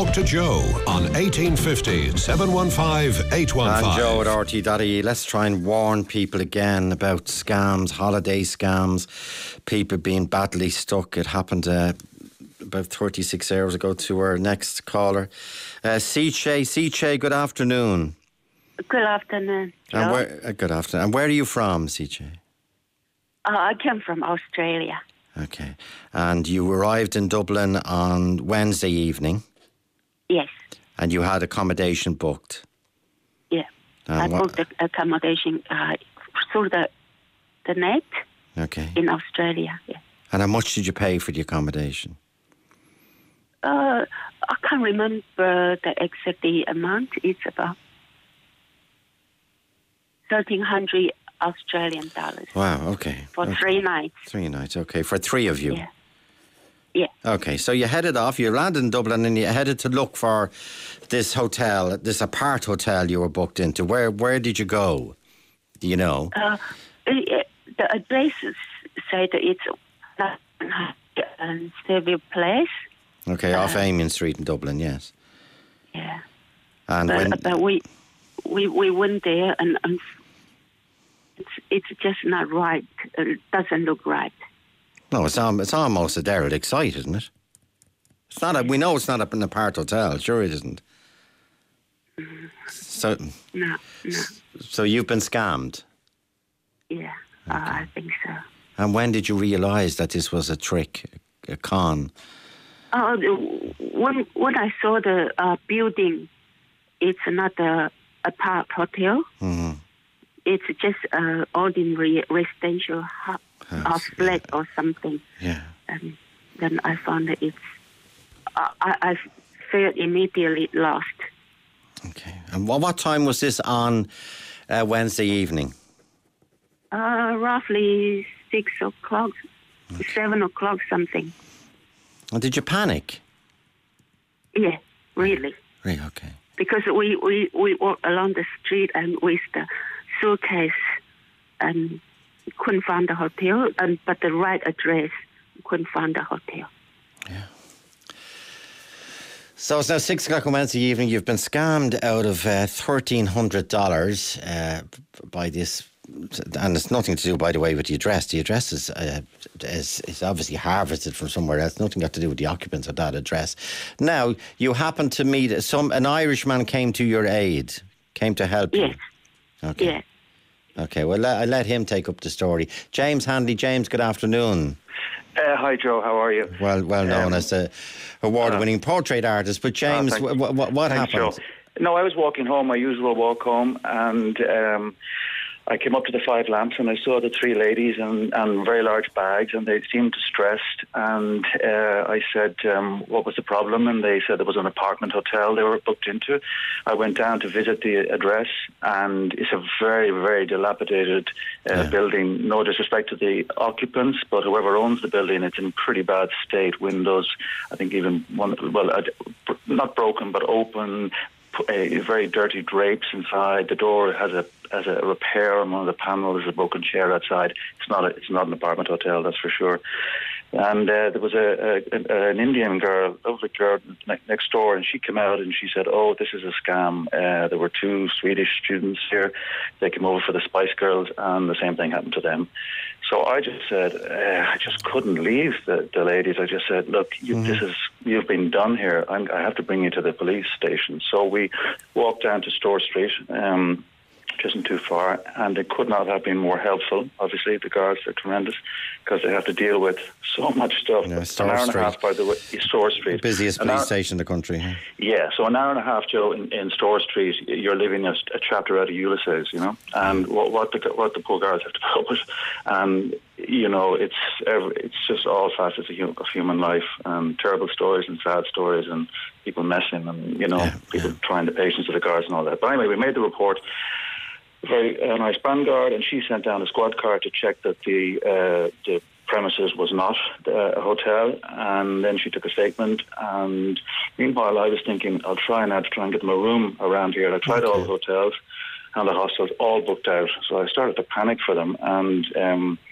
Talk to Joe on 1850 715 815. And Joe at RT.ie. Let's try and warn people again about scams, holiday scams, people being badly stuck. It happened about 36 hours ago to our next caller. Siche, good afternoon. Good afternoon, Joe. Good afternoon. And where are you from, Siche? I came from Australia. Okay. And you arrived in Dublin on Wednesday evening? Yes. And you had accommodation booked? Yeah. I booked the accommodation through the net. Okay. In Australia, yeah. And how much did you pay for the accommodation? I can't remember the exact amount. It's about 1,300 Australian dollars. Wow, okay. For 3 nights. 3 nights, okay. For 3 of you? Yeah. Yeah. Okay, so you headed off, you landed in Dublin and you headed to look for this hotel, this apart hotel you were booked into. Where did you go? Do you know? The address said it's a stable place. Okay, off Amiens Street in Dublin, yes. Yeah. And but we went there and it's just not right. It doesn't look right. No, it's almost a derelict site, isn't it? It's not. We know it's not an apart hotel. Sure, it isn't. So no. So you've been scammed. Yeah, okay. I think so. And when did you realise that this was a trick, a con? When I saw the building, it's not a apart hotel. Mm-hmm. It's just an ordinary residential flat or something. Yeah. And then I found that I felt immediately lost. Okay. And what time was this on Wednesday evening? Roughly 6 o'clock, okay. 7 o'clock something. And did you panic? Yeah, really. Really, okay. Because we walked along the street and with the suitcase and couldn't find the hotel, but the right address, couldn't find the hotel. Yeah. So it's now 6 o'clock on Wednesday evening. You've been scammed out of $1,300 by this, and it's nothing to do, by the way, with the address. The address is obviously harvested from somewhere else. Nothing got to do with the occupants of that address. Now, you happen to meet an Irishman came to your aid, came to help you. Yes. Okay. Yeah. Okay, well, I'll let him take up the story. James Hanley. James, good afternoon. Hi, Joe. How are you? Well known as the award-winning portrait artist. But James, what happened? Joe. No, I was walking home, my usual walk home, and I came up to the Five Lamps and I saw the 3 ladies and very large bags, and they seemed distressed. And I said, what was the problem? And they said it was an apartment hotel they were booked into. I went down to visit the address, and it's a very, very dilapidated building. No disrespect to the occupants, but whoever owns the building, it's in pretty bad state. Windows, I think even one, not broken, but open. Very dirty drapes inside. The door has a repair on one of the panels. There's a broken chair outside. It's not an apartment hotel, that's for sure. And there was an Indian girl, lovely girl next door, and she came out and she said, "Oh, this is a scam. There were 2 Swedish students here. They came over for the Spice Girls, and the same thing happened to them." So I just said, I just couldn't leave the ladies. I just said, "Look, you've been done here. I have to bring you to the police station." So we walked down to Store Street. Which isn't too far, and they could not have been more helpful. Obviously, the guards are tremendous because they have to deal with so much stuff. Yeah, an hour and a half, by the way, Store Street. The busiest police station in the country. Huh? Yeah, so an hour and a half, Joe, in Store Street, you're living a chapter out of Ulysses, you know, and what the poor guards have to put up with, and you know, it's just all facets of human life, and terrible stories and sad stories, and people messing, and you know, people trying the patience of the guards and all that. But anyway, we made the report. Very nice band guard, and she sent down a squad car to check that the premises was not a hotel, and then she took a statement. And meanwhile, I was thinking, I'll try and get them a room around here. I tried all the hotels and the hostels, all booked out. So I started to panic for them, and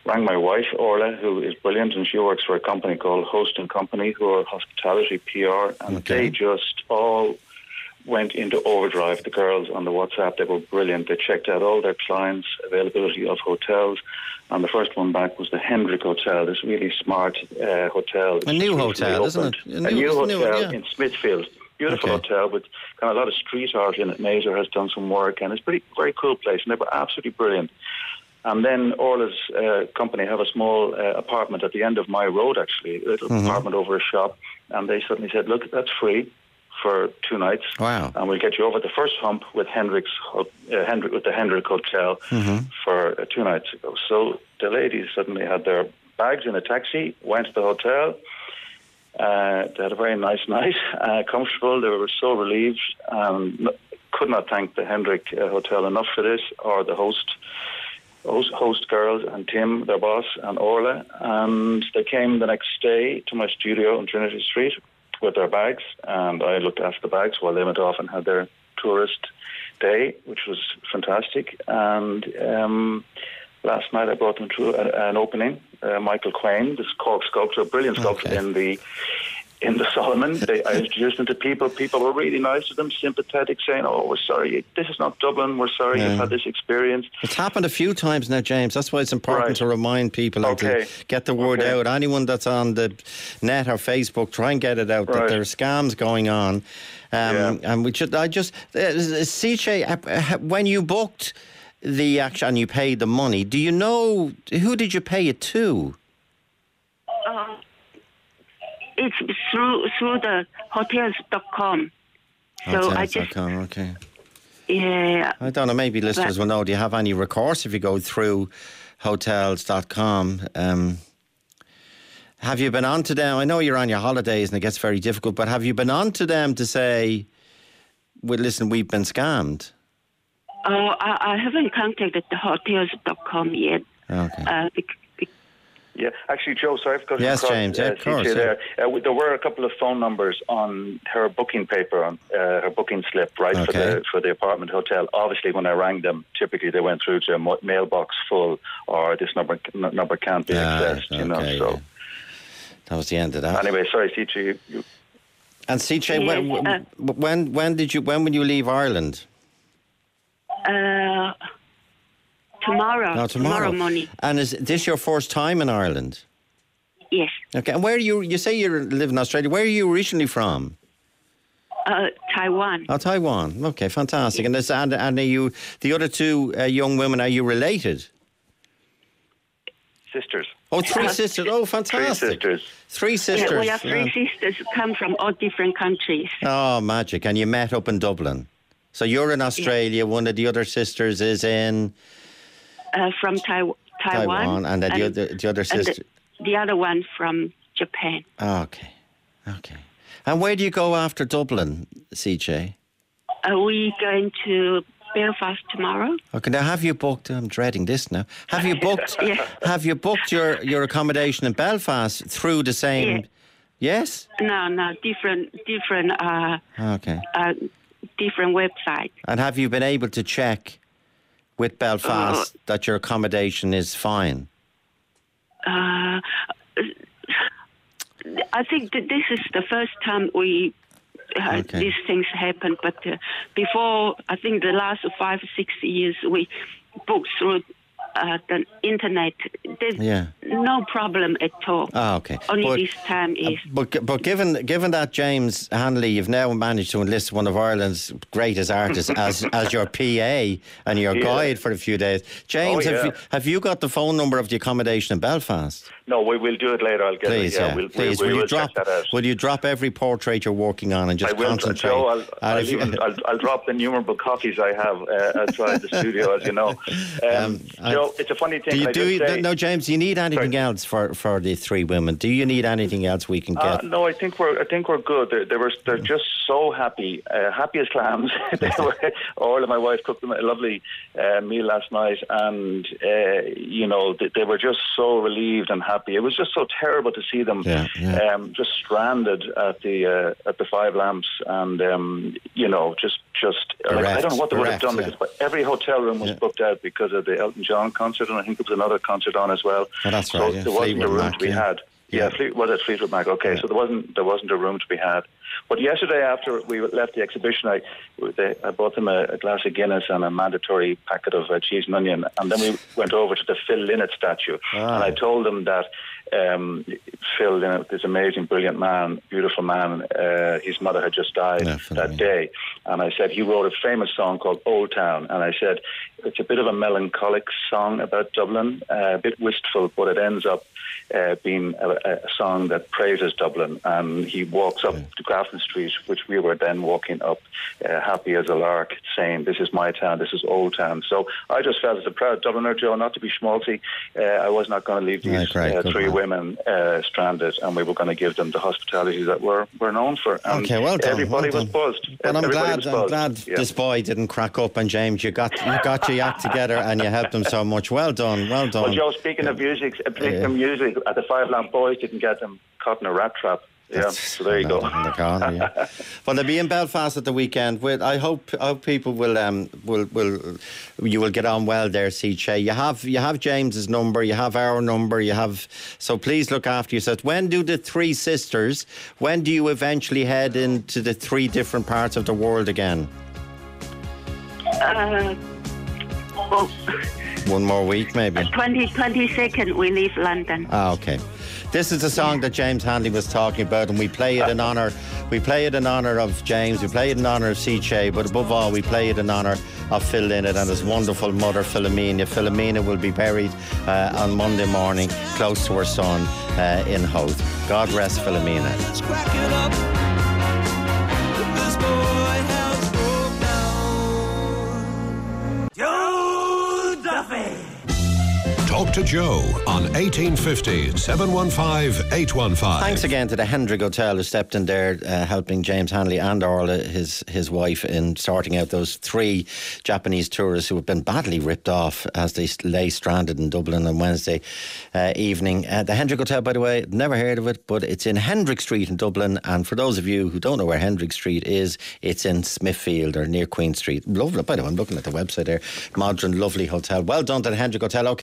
rang my wife, Orla, who is brilliant, and she works for a company called Host & Company, who are hospitality PR, and they just all went into overdrive, the girls on the WhatsApp. They were brilliant. They checked out all their clients' availability of hotels, and the first one back was the Hendrick Hotel, this really smart hotel. A new hotel, isn't it? A new hotel in Smithfield. Beautiful hotel with kind of a lot of street art in it. Mazer has done some work, and it's a very cool place, and they were absolutely brilliant. And then Orla's company have a small apartment at the end of my road, actually, a little apartment over a shop, and they suddenly said, look, that's free for 2 nights. Wow. And we'll get you over the first hump with Hendrick with the Hendrick Hotel for 2 nights ago. So the ladies suddenly had their bags in a taxi, went to the hotel. They had a very nice night, comfortable. They were so relieved. Could not thank the Hendrick Hotel enough for this, or the host girls and Tim, their boss, and Orla. And they came the next day to my studio on Trinity Street with their bags, and I looked after the bags while they went off and had their tourist day, which was fantastic. And last night I brought them to an opening. Michael Quain, this Cork sculptor, brilliant sculptor in the Solomon. I introduced them to people. People were really nice to them, sympathetic, saying, oh, we're sorry, this is not Dublin, we're sorry you've had this experience. It's happened a few times now, James. That's why it's important to remind people and to get the word out. Anyone that's on the net or Facebook, try and get it out that there are scams going on. And we should, CJ, when you booked the action and you paid the money, do you know, who did you pay it to? It's through the hotels.com. So I just... okay. Yeah. I don't know, maybe listeners will know. Do you have any recourse if you go through hotels.com? Have you been on to them? I know you're on your holidays and it gets very difficult, but have you been on to them to say, well, listen, we've been scammed? I haven't contacted the hotels.com yet. Okay. Yeah, actually, Joe, sorry for cutting across. Yes, James, of course. There were a couple of phone numbers on her booking paper, on her booking slip, right, for the apartment hotel. Obviously, when I rang them, typically they went through to a mailbox full, or this number can't be accessed, so... That was the end of that. Anyway, sorry, CJ. And CJ, when will you leave Ireland? Tomorrow. No, tomorrow morning. And is this your first time in Ireland? Yes. Okay, and where are you say you live in Australia, where are you originally from? Taiwan. Oh, Taiwan. Okay, fantastic. Yes. And are you, the other two young women, are you related? Sisters. Oh, 3 sisters. Oh, fantastic. 3 sisters. Yeah, we have 3 sisters who come from all different countries. Oh, magic. And you met up in Dublin. So you're in Australia, one of the other sisters is in... from Taiwan. And then the other sister... The other one from Japan. Okay. And where do you go after Dublin, CJ? We're going to Belfast tomorrow. Okay, now have you booked... I'm dreading this now. Have you booked... Have you booked your accommodation in Belfast through the same... Yeah. Yes? No, different... different website. And have you been able to check with Belfast that your accommodation is fine? I think that this is the first time these things happen. But before, I think the last 5 or 6 years, we booked through the internet. There's no problem at all. Okay. Only this time is... But given that, James Hanley, you've now managed to enlist one of Ireland's greatest artists as your PA and your guide for a few days. James, have you got the phone number of the accommodation in Belfast? No, we'll do it later. I'll get it. Yeah, please. We'll check that out. Will you drop every portrate you're working on and just concentrate? Joe, I'll drop the innumerable copies I have outside the studio, as you know. Joe, it's a funny thing. No, James, do you need anything else for the 3 women? Do you need anything else we can get? No, I think we're good. They're just so happy, happy as clams. Orla, my wife, cooked them a lovely meal last night, and they were just so relieved and happy happy. It was just so terrible to see them just stranded at the Five Lamps, and just like, I don't know what they would have done, because every hotel room was booked out because of the Elton John concert, and I think there was another concert on as well. Oh, that's right. So there wasn't a room to be had. Was it Fleetwood Mac? Okay, so there wasn't a room to be had. But yesterday, after we left the exhibition, I bought them a glass of Guinness and a mandatory packet of cheese and onion, and then we went over to the Phil Lynott statue, and I told them that Phil Lynott, this amazing, brilliant man, beautiful man, his mother had just died that day, and I said he wrote a famous song called Old Town, and I said it's a bit of a melancholic song about Dublin, a bit wistful, but it ends up being a song that praises Dublin. And he walks up to Grafton Street, which we were then walking up, happy as a lark, saying, "This is my town, this is Old Town." So I just felt, as a proud Dubliner, Joe, not to be schmaltzy, I was not going to leave these three women stranded, and we were going to give them the hospitality that we're known for. And well done. Everybody was buzzed. But I'm glad this boy didn't crack up, and James, you got your act together, and you helped them so much. Well done. Well, Joe, speaking of music, at the Five Lamp Boys didn't get them caught in a rat trap. So there you go. Well, they'll be in Belfast at the weekend. I hope people you will get on well there, CJ. You have James's number, you have our number, so please look after yourself. When do the three sisters? When do you eventually head into the three different parts of the world again? One more week, maybe. 22nd, we leave London. Okay. This is the song that James Handley was talking about, and we play it in honour. We play it in honour of James. We play it in honour of CJ, but above all, we play it in honour of Phil Lynott and his wonderful mother, Philomena. Philomena will be buried on Monday morning, close to her son in Howth. God rest Philomena. Let's crack it up. This boy has broke down. Joe Duffy. Talk to Joe on 1850 715 815. Thanks again to the Hendrick Hotel who stepped in there helping James Handley and Orla, his wife, in sorting out those three Japanese tourists who have been badly ripped off as they lay stranded in Dublin on Wednesday evening. The Hendrick Hotel, by the way, never heard of it, but it's in Hendrick Street in Dublin, and for those of you who don't know where Hendrick Street is, it's in Smithfield or near Queen Street. Lovely, by the way, I'm looking at the website there. Modern, lovely hotel. Well done to the Hendrick Hotel. Okay.